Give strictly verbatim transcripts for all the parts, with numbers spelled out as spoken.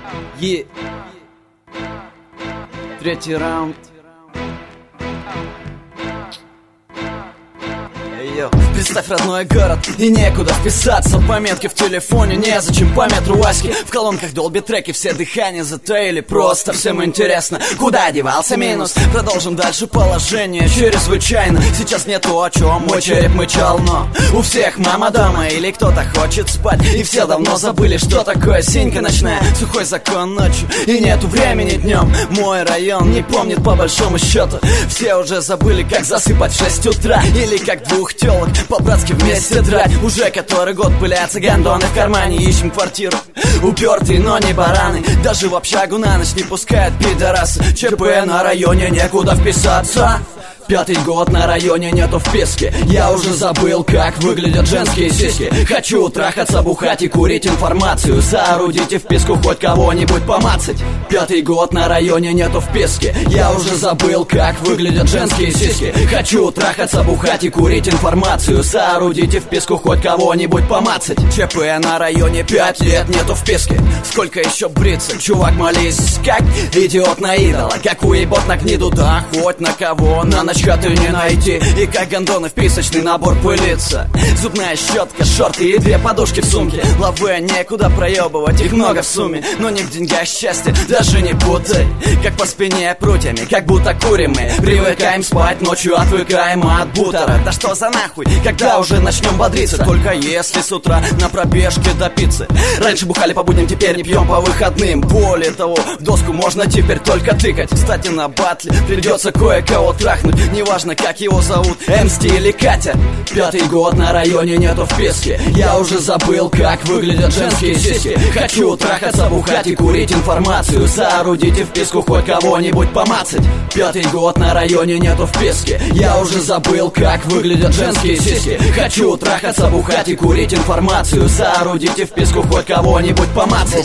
Е. Третий раунд. Представь родной город и некуда вписаться. Пометки в телефоне, незачем по метру Васьки. В колонках долбит треки, все дыхания затаили. Просто всем интересно, куда девался минус. Продолжим дальше, положение чрезвычайно. Сейчас нету о чем мой череп мычал, но у всех мама дома или кто-то хочет спать. И все давно забыли, что такое синька ночная. Сухой закон ночью и нету времени днем. Мой район не помнит по большому счету. Все уже забыли, как засыпать в шесть утра. Или как двух телок по-братски вместе драть. Уже который год пылятся гондоны в кармане. Ищем квартиру, упертые, но не бараны. Даже в общагу на ночь не пускают пидорасы. ЧП на районе, некуда вписаться. Пятый год на районе нету вписки. Я уже забыл, как выглядят женские сиськи. Хочу трахаться, бухать и курить информацию. Соорудите вписку, хоть кого-нибудь помацать. Пятый год на районе нету вписки. Я уже забыл, как выглядят женские сиськи. Хочу трахаться, бухать и курить информацию. Соорудите вписку, хоть кого-нибудь помацать. ЧП на районе пять лет нету вписки. Сколько еще бриться, чувак, молись. Как идиот на идола, как уебот на гниду. Да хоть на кого, на ночь хаты не найти. И как гондоны в писочный набор пылится. Зубная щетка, шорты и две подушки в сумке. Лаве некуда проебывать, их много в сумме. Но не в деньгах счастье, даже не путай. Как по спине прутьями, как будто курим мы. Привыкаем спать ночью, отвыкаем от бутера. Да что за нахуй, когда уже начнем бодриться? Только если с утра на пробежке до пиццы. Раньше бухали по будням, теперь не пьем по выходным. Более того, в доску можно теперь только тыкать. Кстати, на батле придется кое-кого трахнуть. Неважно, как его зовут, Эмсти или Катя. Пятый год на районе нету вписки. Я уже забыл, как выглядят женские сиськи. Хочу трахаться, бухать и курить информацию. Соорудите вписку, хоть кого-нибудь помацать. Пятый год на районе нету вписки. Я уже забыл, как выглядят женские сиськи. Хочу трахаться, бухать и курить информацию. Соорудите вписку, хоть кого-нибудь помацать.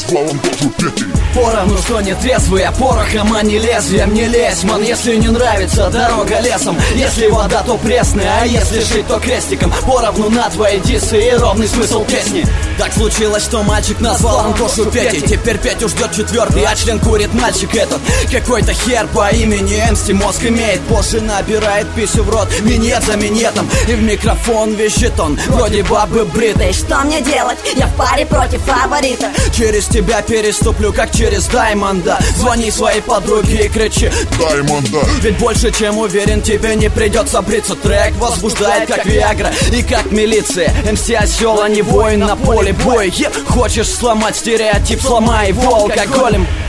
Поровну, что не трезвые, порохом, а не лезвием. Не лезь, ман, если не нравится дорога лесом. Если вода, то пресная, а если жить, то крестиком. Поровну на твои дисы и ровный смысл песни. Так случилось, что мальчик назвал Антошу Петей. Теперь Петю ждет четвертый, а член курит мальчик этот. Какой-то хер по имени Эмсти мозг имеет. Позже набирает писю в рот, минет за минетом. И в микрофон вещит он, вроде бабы бритой. Что мне делать? Я в паре против фаворита. Через тебя переступлю, как через Даймонда. Звони своей подруге и кричи: Даймонда. Ведь больше чем уверен, тебе не придется бриться. Трек возбуждает, как Виагра и как милиция. МС осел, а не воин на поле боя. Хочешь сломать стереотип, сломай его алкоголем.